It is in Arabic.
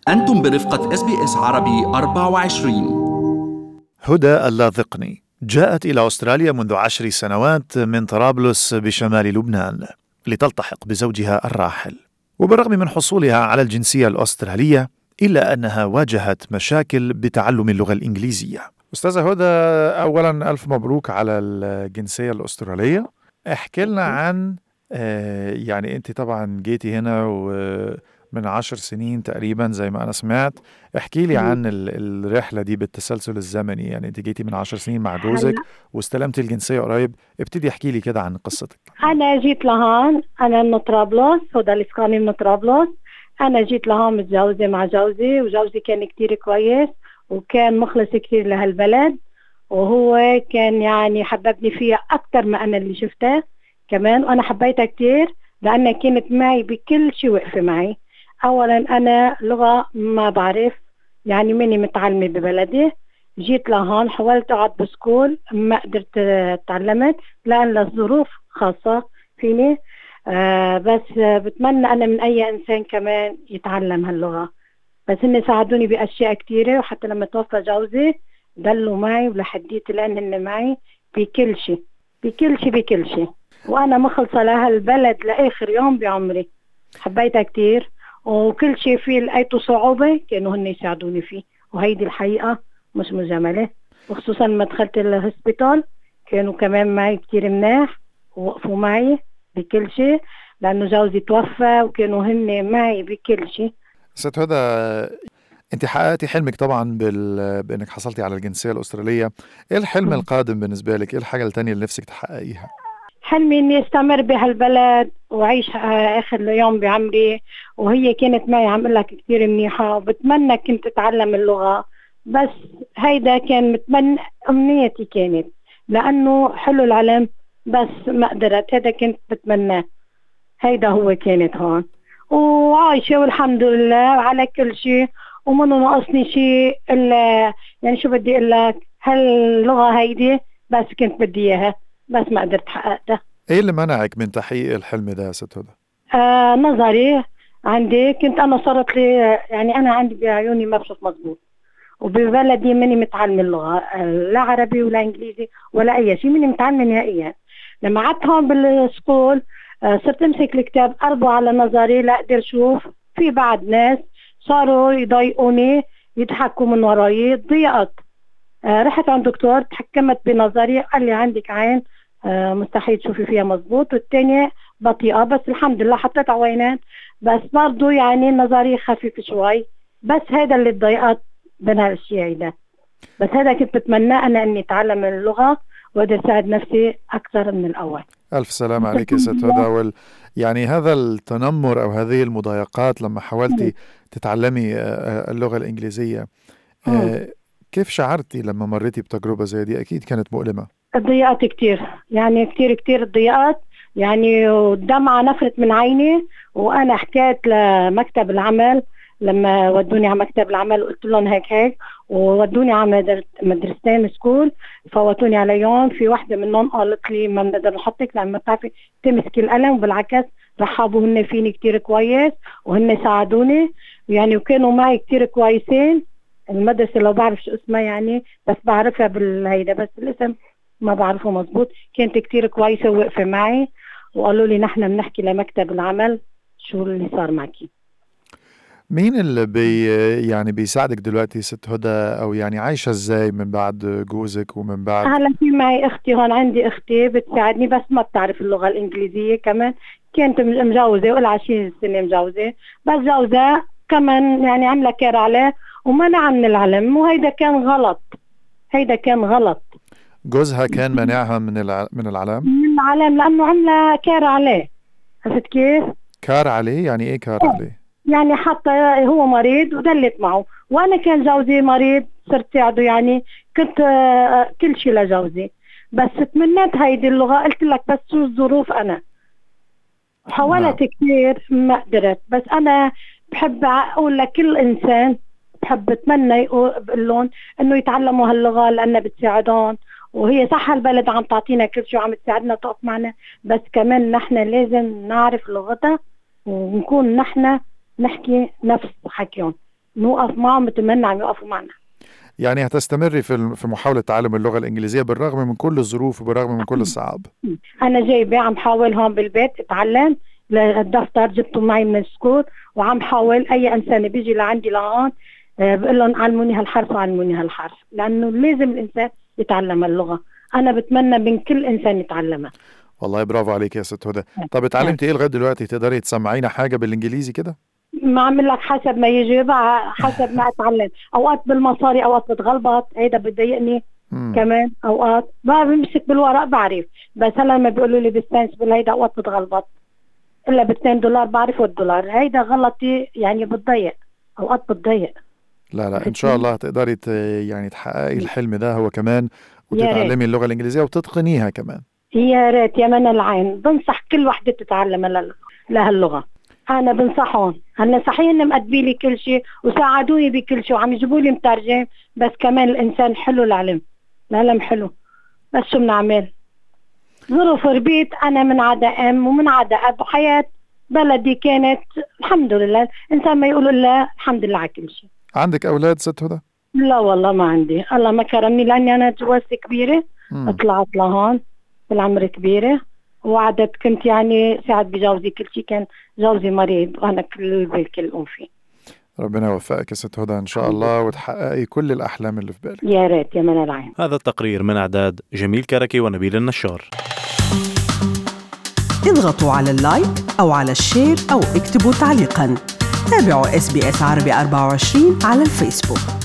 أنتم برفقة SBS عربي 24. هدى اللاذقني جاءت إلى أستراليا منذ 10 سنوات من طرابلس بشمال لبنان لتلتحق بزوجها الراحل، وبالرغم من حصولها على الجنسية الأسترالية إلا أنها واجهت مشاكل بتعلم اللغة الإنجليزية. أستاذة هدى، أولا ألف مبروك على الجنسية الأسترالية. احكي لنا عن يعني أنت طبعا جيتي هنا من 10 سنين تقريبا زي ما أنا سمعت. احكي لي عن الرحلة دي بالتسلسل الزمني، يعني أنت جيتي من 10 سنين مع جوزك هلا واستلمتي الجنسية قريب. ابتدي احكي لي كده عن قصتك. أنا جيت لهون، أنا من طرابلس، هدى الإسكاني من طرابلس. أنا جيت لهون متجوزة مع جوزي، وجوزي كان كتير كويس وكان مخلص كتير لهالبلد، وهو كان يعني حببني فيها أكتر ما أنا اللي شفتها كمان، وأنا حبيتها كتير لأنها كانت معي بكل شيء، وقفة معي. أولا أنا لغة ما بعرف، يعني مني متعلمة ببلدي. جيت لهون حاولت أقعد بسكول، ما قدرت تعلمت لأن الظروف خاصة فيني. بس بتمنى أنا من أي إنسان كمان يتعلم هاللغة. بس هن ساعدوني بأشياء كتيرة، وحتى لما توفى جوزي ضلوا معي ولحديت الآن هن معي بكل شيء بكل شيء بكل شيء. وأنا مخلصة لهالبلد لآخر يوم بعمري، حبيتها كتير، وكل شيء فيه لقيته صعوبة كانوا هن يساعدوني فيه، وهيدي الحقيقة مش مجاملة. وخصوصا لما دخلت الهوسبيتال كانوا كمان معي كتير مناح، ووقفوا معي بكل شيء لأنه جوزي توفى، وكانوا هن معي بكل شيء. ست هدى، انت حققتي حلمك طبعا بانك حصلتي على الجنسية الأسترالية. ايه الحلم القادم بالنسبة لك؟ ايه الحاجة التانية اللي نفسك تحققيها؟ حلمي إني استمر بهالبلد وأعيش آخر يوم بعمري، وهي كانت معي عم أقول لك كتير منيحة، وبتمنى كنت أتعلم اللغة. بس هيدا كان أمنيتي كانت، لأنه حلو العلم، بس ما قدرت. هذا كنت بتمناه، هيدا هو كانت هون، وعايشة والحمد لله على كل شيء، وما ناقصني شيء إلا يعني شو بدي أقول لك، هاللغة هيدي بس كنت بدي إياها، بس ما قدرت حققتها. ايه اللي منعك من تحقيق الحلم ده يا ست هدى؟ نظري عندي، كنت أنا صارت لي يعني أنا عندي بعيوني ما بشوف مزبوط، وببلدي ماني متعلمة اللغة، لا عربي ولا إنجليزي ولا أي شيء، ماني متعلمة نهائيا. لما قعدت هون بالسكول صرت أمسك الكتاب أربو على نظري لا أقدر أشوف. في بعض ناس صاروا يضايقوني، يضحكوا من وراي، ضيقت. رحت عند دكتور، تحكمت بنظري، قال لي عندك عين مستحيل تشوفي فيها مزبوط، والتانية بطيئة، بس الحمد لله حطيت عوينات، بس برضو يعني نظري خفيف شوي. بس هذا اللي تضايقت من هالشيء ده. بس هذا كنت بتمنى أنا أني أتعلم اللغة وأقدر أساعد نفسي أكثر من الأول. ألف سلام عليك يا ست هدى. يعني هذا التنمر أو هذه المضايقات لما حاولتي تتعلمي اللغة الإنجليزية، آه، كيف شعرتي لما مريتي بتجربة زي دي؟ أكيد كانت مؤلمة. ضيقت كتير، يعني كتير كتير ضيقت، يعني والدمعة نفرت من عيني. وأنا حكيت لمكتب العمل، لما ودوني على مكتب العمل وقلت لهم هيك هيك، وودوني على مدرستين سكول، فوتوني عليهم. في واحدة منهم قالت لي ما بنقدر نحطك لأن ما بتعرفي تمسكي القلم، وبالعكس رحبوا هن فيني كتير كويس، وهن ساعدوني يعني، وكانوا معي كتير كويسين. المدرسة لو بعرف شو اسمها يعني، بس بعرفها بالهيدا، بس الاسم ما بعرفه مزبوط. كانت كتير كويسة ووقفة معي، وقالوا لي نحن بنحكي لمكتب العمل شو اللي صار معكي. مين اللي يعني بيساعدك دلوقتي ست هدى؟ أو يعني عايشة إزاي من بعد جوزك ومن بعد؟ هلا في معي اختي هون، عندي اختي بتساعدني، بس ما بتعرف اللغة الانجليزية كمان. كانت مجوزة ولا 20 سنة مجوزة، بس جوزها كمان يعني عملة كير عليه ومنع من العلم، وهيدا كان غلط. هيدا كان غلط. جوزها كان منعها من العلام؟ من العلم لأنه عملة كير عليه. عرفت كيف؟ كار عليه؟ يعني إيه كار عليه؟ يعني حتى هو مريض ودلت معه، وانا كان جوزي مريض صرت ساعده، يعني كنت كل شيء لجوزي. بس تمنيت هيدي اللغة، قلت لك بس شو الظروف، انا نعم. حاولت كثير ما قدرت. بس انا بحب اقول لكل انسان، بحب اتمنى بقول لهم انه يتعلموا هاللغة لانها بتساعدهم. وهي صح البلد عم تعطينا كل شيء وعم تساعدنا وتقف معنا، بس كمان نحن لازم نعرف لغتها ونكون نحن نحكي نفس حكيهم. نوقف معهم مثل ما عم يوقفوا معنا. يعني هتستمري في محاولة تعلم اللغة الإنجليزية بالرغم من كل الظروف وبالرغم من كل الصعاب؟ أنا جايبة عم حاول هون بالبيت أتعلم، الدفتر جبته معي من السكول، وعم حاول أي إنسان بيجي لعندي لهون بقول لهم علموني هالحرف وعلموني هالحرف، لأنه لازم الإنسان يتعلم اللغة. أنا بتمنى من كل إنسان يتعلمها. والله برافو عليك يا ست هدى. طب اتعلمتي إيه لغاية دلوقتي؟ تقدري تسمعينا حاجة بالإنجليزي كده؟ ما عمل لك حسب ما يجي حسب ما اتعلم. اوقات بالمصاري، اوقات بتغلبط، هيدا بضايقني كمان. اوقات ما بمسك بالورق بعرف، بس هلا لما بيقولوا لي بالسنس هيدا اوقات بتغلبط، الا $2 بعرف والدولار، هيدا غلطي يعني بتضيق، اوقات بتضيق. لا ان شاء الله هتقدري يعني تحققي الحلم ده هو كمان، وتتعلمي اللغة الإنجليزية وتتقنيها كمان. يا ريت يا من العين. بنصح كل وحدة تتعلم لهاللغة. أنا بنصحهم، هن صحيح مقدمين لي كل شيء وساعدوني بكل شيء وعم يجيبوا لي مترجم، بس كمان الإنسان حلو العلم حلو، بس شو بنعمل؟ ظروف ربيت أنا من عدا أم ومن عدا أب، وحياة بلدي كانت الحمد لله. الإنسان ما يقول الله الحمد لله على كل شيء. عندك أولاد ست هدى؟ لا والله ما عندي، الله ما كرمني، لأني أنا جوازتي كبيرة. طلعت لهون بالعمر كبيرة، وعدت كنت يعني ساعد بجوزي كل شيء، كان جوزي مريض وأنا كل أم فيه. ربنا يوفقك يا ست هدى إن شاء الله، وتحققي كل الأحلام اللي في بالك. يا ريت يا من العين. هذا التقرير من إعداد جميل كركي ونبيل النشار. اضغطوا على اللايك أو على الشير أو اكتبوا تعليقاً. تابعوا SBS عربي 24 على الفيسبوك.